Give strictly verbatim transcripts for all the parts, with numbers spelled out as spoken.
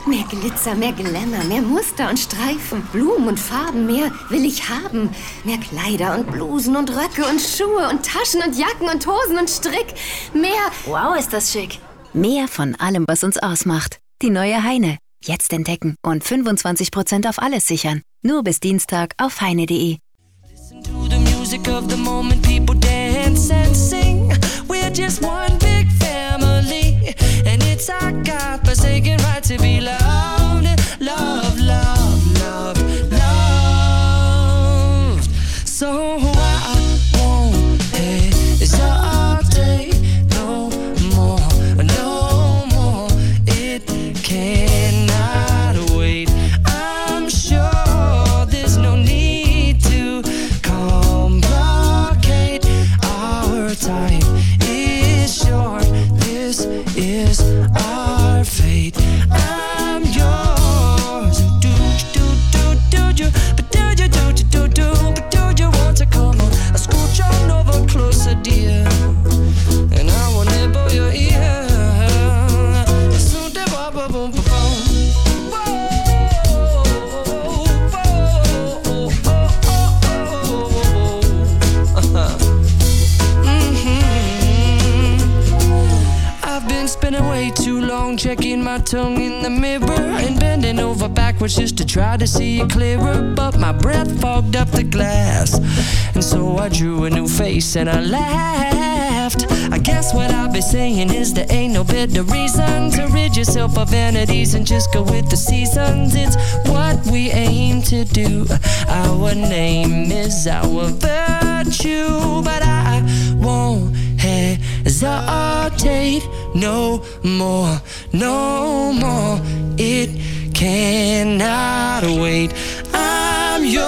Mehr Glitzer, mehr Glamour, mehr Muster und Streifen, Blumen und Farben, mehr will ich haben. Mehr Kleider und Blusen und Röcke und Schuhe und Taschen und Jacken und Hosen und Strick. Mehr... Wow, ist das schick. Mehr von allem, was uns ausmacht. Die neue Heine. Jetzt entdecken und fünfundzwanzig Prozent auf alles sichern. Nur bis Dienstag auf heine punkt de. Listen to the music of the moment, people dance and sing. We're just one big family, and it's our God-forsaken right to be loved, love, love, love, loved. So I won't hesitate no more, no more. It cannot wait. I'm sure there's no need to complicate. Our time is short. This is our fate. I'm yours. Do do do do do, but do you do do do, but do you want to come on? I scooch on over closer, dear, and I will nibble your ear. Soon the boom boom boom boom. Spending way too long checking my tongue in the mirror and bending over backwards just to try to see it clearer, but my breath fogged up the glass, and so I drew a new face and I laughed. I guess what I'll be saying is there ain't no better reason to rid yourself of vanities and just go with the seasons. It's what we aim to do. Our name is our virtue, but I won't hesitate no more, no more. It cannot wait. I'm yours.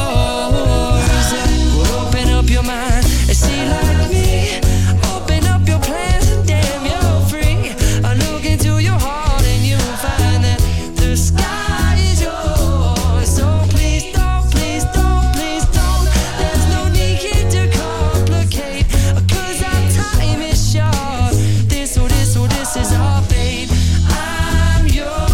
Well, open up your mind and see like me. Open up your plans and damn, you're free. I look into your heart and you'll find that the sky is yours. So please don't, please don't, please don't. There's no need here to complicate, 'cause our time is short. This or this or this is our fate. I'm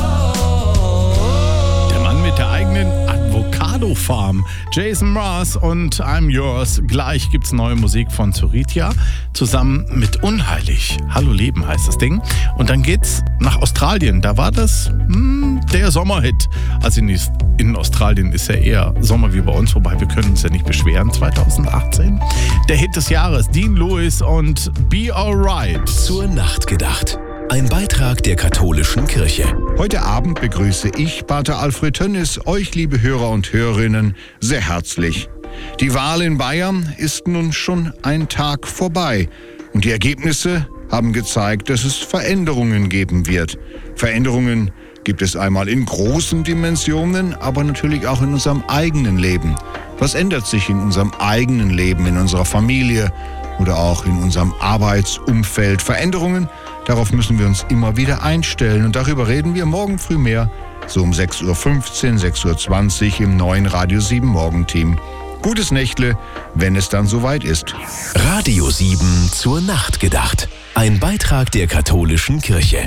yours. Der Mann mit der eigenen Avocado-Farm, Jason Mraz und I'm Yours. Gleich gibt's neue Musik von Zuritia zusammen mit Unheilig. Hallo Leben heißt das Ding. Und dann geht's nach Australien. Da war das hm, der Sommerhit. Also in, in Australien ist ja eher Sommer wie bei uns, wobei wir können uns ja nicht beschweren. zwanzig achtzehn. Der Hit des Jahres, Dean Lewis und Be Alright. Zur Nacht gedacht. Ein Beitrag der katholischen Kirche. Heute Abend begrüße ich, Pater Alfred Tönnis, euch, liebe Hörer und Hörerinnen, sehr herzlich. Die Wahl in Bayern ist nun schon ein Tag vorbei. Und die Ergebnisse haben gezeigt, dass es Veränderungen geben wird. Veränderungen gibt es einmal in großen Dimensionen, aber natürlich auch in unserem eigenen Leben. Was ändert sich in unserem eigenen Leben, in unserer Familie oder auch in unserem Arbeitsumfeld? Veränderungen, darauf müssen wir uns immer wieder einstellen. Und darüber reden wir morgen früh mehr, so um sechs Uhr fünfzehn, sechs Uhr zwanzig im neuen Radio sieben Morgenteam. Gutes Nächtle, wenn es dann soweit ist. Radio sieben zur Nacht gedacht. Ein Beitrag der katholischen Kirche.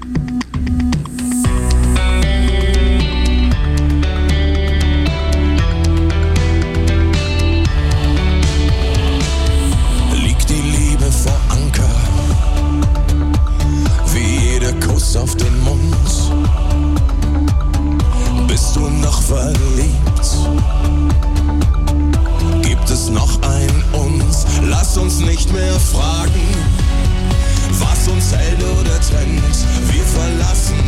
Liegt die Liebe vor Anker, wie jeder Kuss auf den Mund. Bist du noch verliebt? Gibt es noch ein Uns? Lass uns nicht mehr fragen, was uns hält oder trennt. Wir verlassen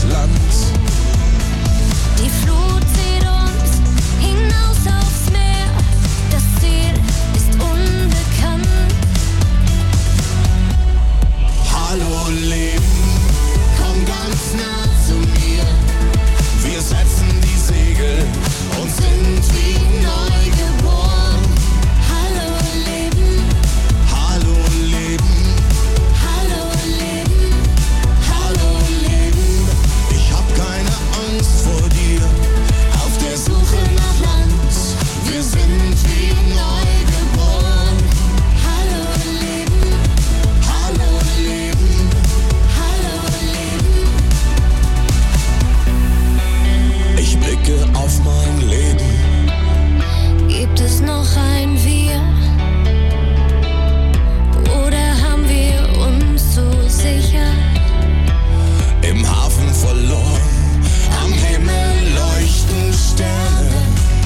das Land. Die Flut zieht uns hinaus aufs Meer. Das Ziel ist unbekannt. Hallo Leben, komm ganz nah zu mir. Wir setzen die Segel und sind wie neu geboren. Hallo Leben, Hallo Leben, hallo Leben, hallo Leben. Ich hab keine Angst vor dir, auf der Suche nach Land. Wir sind wie neu geboren. hallo Leben, Hallo Leben, hallo Leben. ich blicke auf mein Leben. Gibt es noch ein Wir? Oder haben wir uns so sicher? Im Hafen verloren, am Himmel leuchten Sterne.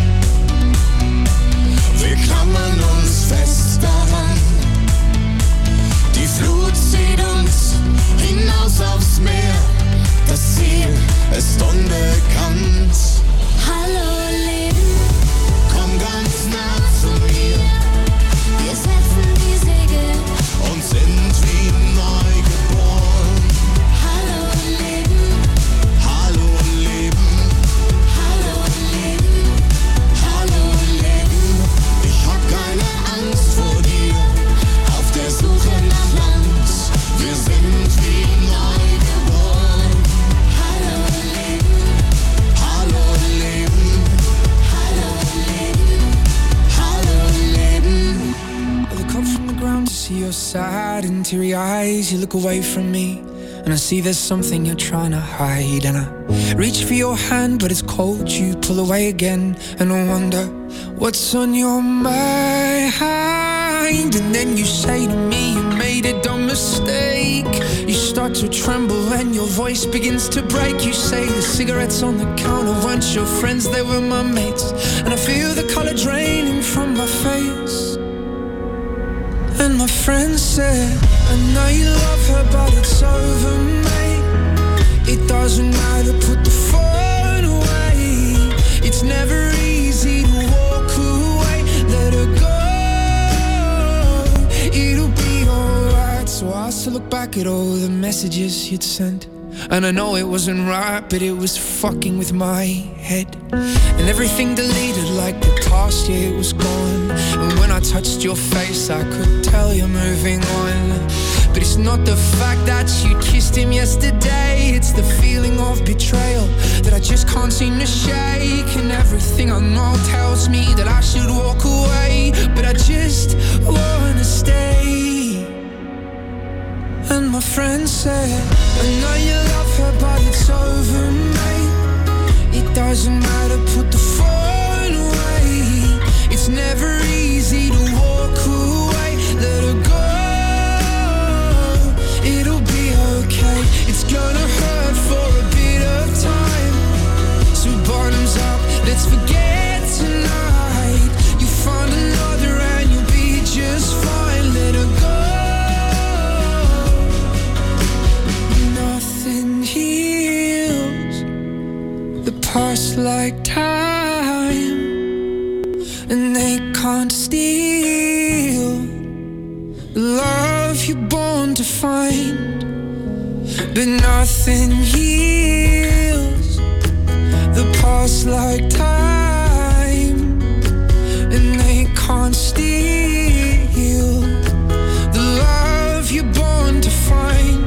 Wir klammern uns fest daran. Die Flut zieht uns hinaus aufs Meer. Das Ziel ist unbekannt. Hallo Leben, Komm ganz nah zu mir wir setzen die Segel. und sind wie neu geboren. Hallo Leben, Hallo Leben, hallo Leben, hallo Leben. Ich hab keine Angst vor dir, auf der Suche nach Land. Wir sind wie neu geboren. hallo Leben, Hallo Leben, hallo Leben. hallo Leben. I look up from the ground to see your sad and teary eyes. You look away from me, and I see there's something you're trying to hide. And I reach for your hand, but it's cold. You pull away again, and I wonder what's on your mind. And then you say to me, you made a dumb mistake. You start to tremble, and your voice begins to break. You say the cigarettes on the counter weren't your friends, they were my mates. And I feel the color draining from my face. And my friend said, I know you love her, but it's over, mate. It doesn't matter, put the phone away. It's never easy to walk away. Let her go, it'll be alright. So I still look back at all the messages you'd sent. And I know it wasn't right, but it was fucking with my head. And everything deleted like the past year, it was gone. And when I touched your face, I could tell you're moving on. But it's not the fact that you kissed him yesterday. It's the feeling of betrayal that I just can't seem to shake. And everything I know tells me that I should walk away, but I just wanna stay. And my friend said, I know you love her, but it's over, mate. It doesn't matter, put the phone away. It's never easy to walk away. Let her go, it'll be okay. It's gonna hurt for a bit of time. So bottoms up, let's forget tonight. You find another and you'll be just fine. Let her go. Past like time, and they can't steal the love you're born to find. But nothing heals the past like time, and they can't steal the love you're born to find.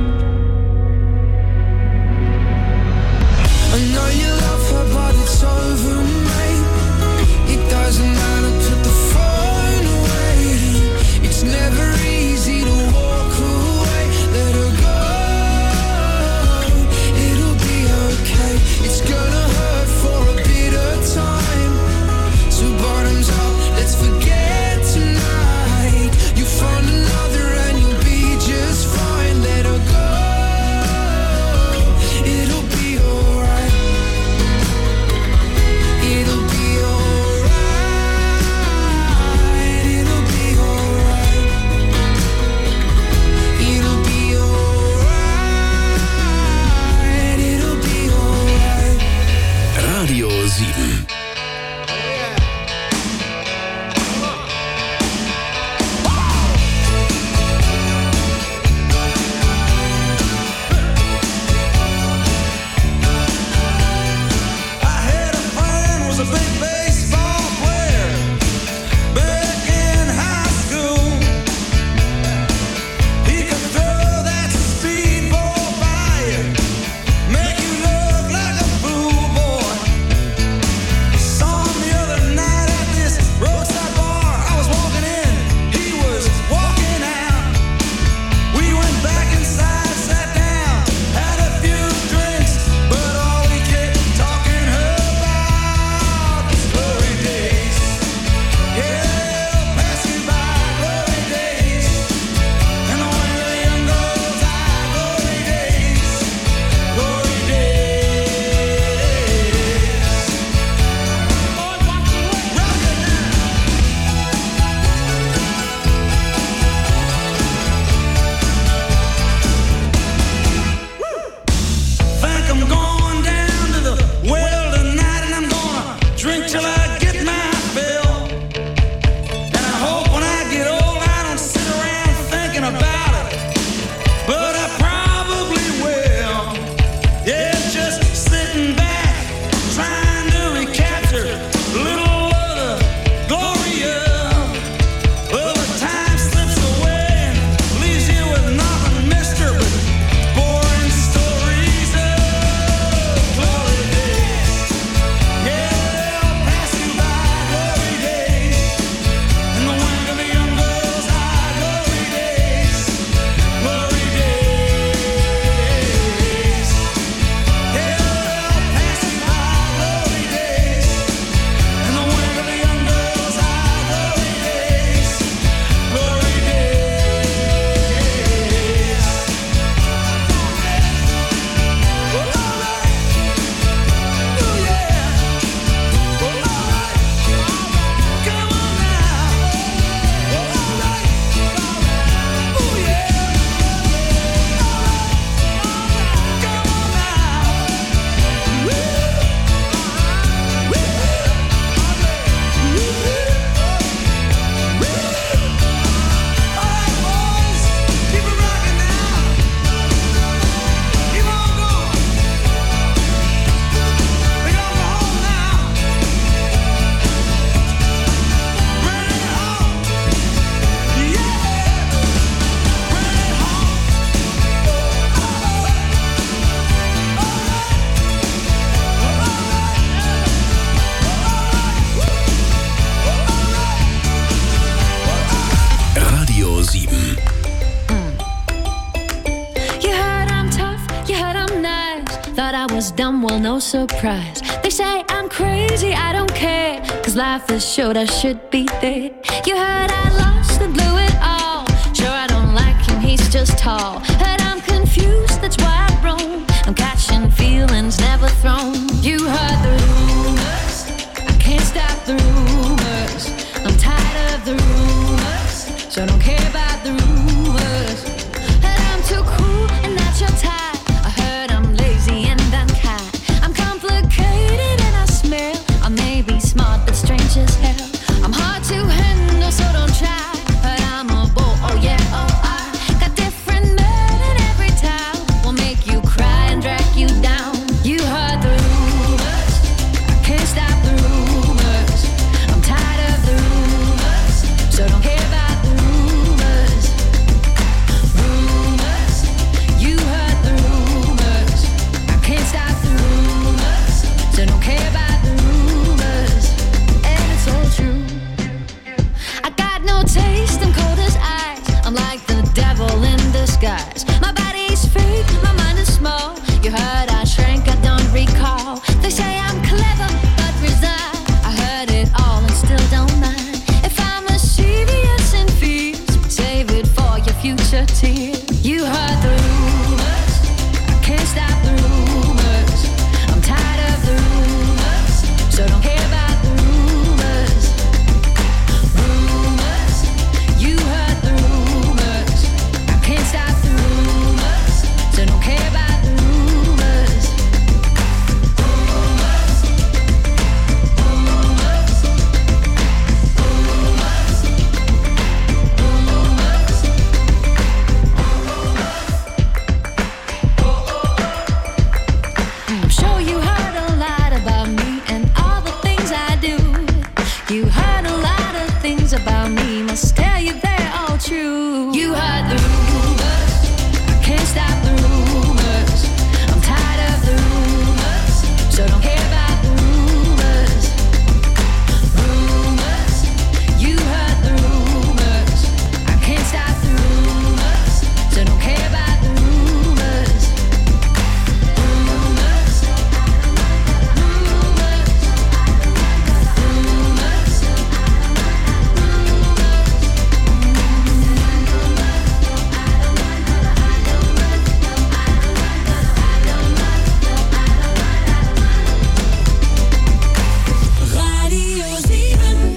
I know you love her, but it's over, mate. It doesn't matter, put the phone away. It's never easy to walk away. Let her go, it'll be okay. It's gonna hurt for a bit of time. So bottoms up, let's forget tonight. You thought I was dumb, well, no surprise. They say I'm crazy, I don't care, cause life is short, I should be there. You heard I lost and blew it all. Sure, I don't like him, he's just tall. Heard I'm confused, that's why I roam. I'm catching feelings never thrown. You heard the rumors, I can't stop the rumors. I'm tired of the rumors, so I don't care about the rumors. Heard I'm too cool and that's your type. I heard I'm lazy and unkind. I'm complicated and I smell. I may be smart but strange as hell. I'm hard to handle, so don't try. Heard I'm a bull, oh yeah, oh I got different men in every town. Will make you cry and drag you down. You heard the rumors, I can't stop the rumors. I'm tired of the rumors, so don't care about the rumors. Rumors, you heard the rumors. I can't stop the rumors, so don't care about the rumors. And it's all true. I got no taste, I'm cold as ice. I'm like the devil in disguise. My body's fake, my mind is small. You heard I shrank, I don't recall. They say I'm clever but resigned. I heard it all and still don't mind. If I'm mischievous and fierce, save it for your future tears. You heard the rumors, I can't stop the rumors. I'm tired of the rumors, so don't care about the rumors. Rumors, you heard the rumors. I can't stop the rumors, so don't care about the rumors. Rumors, rumors, I'm sure you heard a lot about me and all the things I do. You heard a lot of things about me, must tell you they're all true. You heard the rumors, I can't stop the rumors. I'm tired of the rumors, so don't care about the rumors. Rumors, you heard the rumors. I can't stop the rumors, so don't care about the rumors. Rumors, Radio sieben.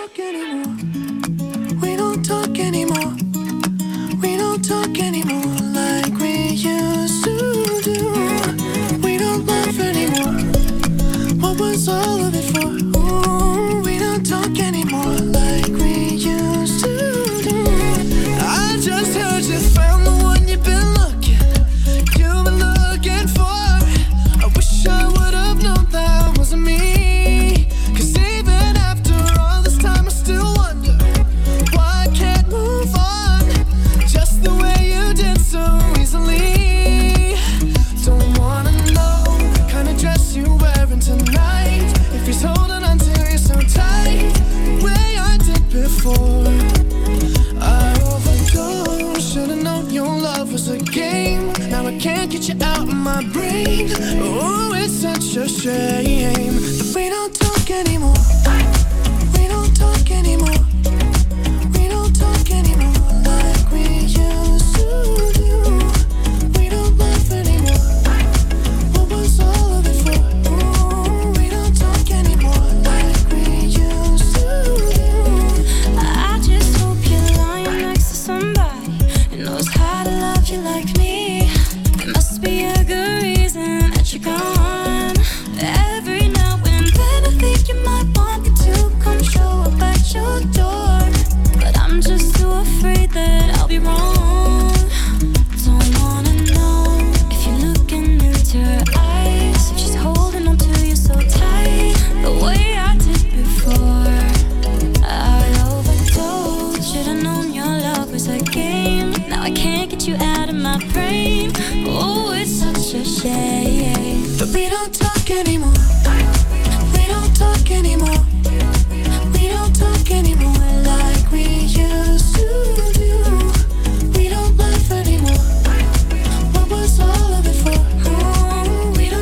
We don't talk anymore. We don't talk anymore like we used to do. We don't laugh anymore. What was all of it for? Ooh, we don't talk anymore like we used to do. I just heard you found the one you've been looking, you've been looking for. I wish I would have known that wasn't me. Cause even after all this time I still wonder why I can't move on just the way you did so easily. Don't wanna know the kind of dress you're wearing tonight, if he's holding on to you so tight the way I did before. I overdosed, should've known your love was a game. Now I can't get you out of my brain. Oh, it's such a shame that we don't talk anymore. We don't talk anymore. We don't talk anymore like we used to do. We don't laugh anymore. What was all of it for? Ooh, we don't talk anymore like we used to do. I just hope you're lying next to somebody who knows how to love you like me. There must be a good reason that you're gone. Every now and then I think you might want me to come show up at your door, but I'm just too afraid that I'll be wrong. Don't wanna know if you're looking into her eyes, if she's holding on to you so tight the way I did before. I overdosed, should've known your love was a game. Now I can't get you out of my brain. Oh, it's such a shame But we don't talk anymore. We don't talk anymore. We don't talk anymore like we used to do. We don't laugh anymore. What was all of it for? Ooh, we don't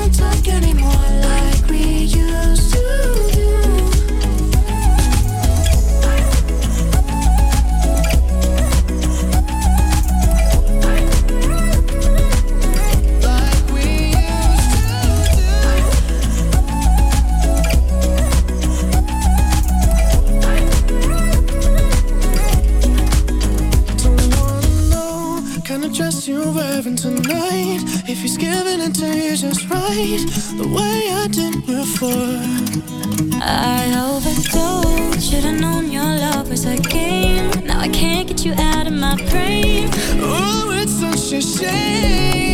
if he's giving it to you just right, the way I did before. I overdosed, should've known your love was a game. Now I can't get you out of my brain. Oh, it's such a shame.